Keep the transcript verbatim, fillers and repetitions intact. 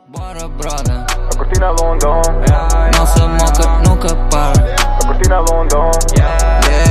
Bora, brother. A cortina é longão. Nossa moca nunca para. A cortina é longão. Yeah.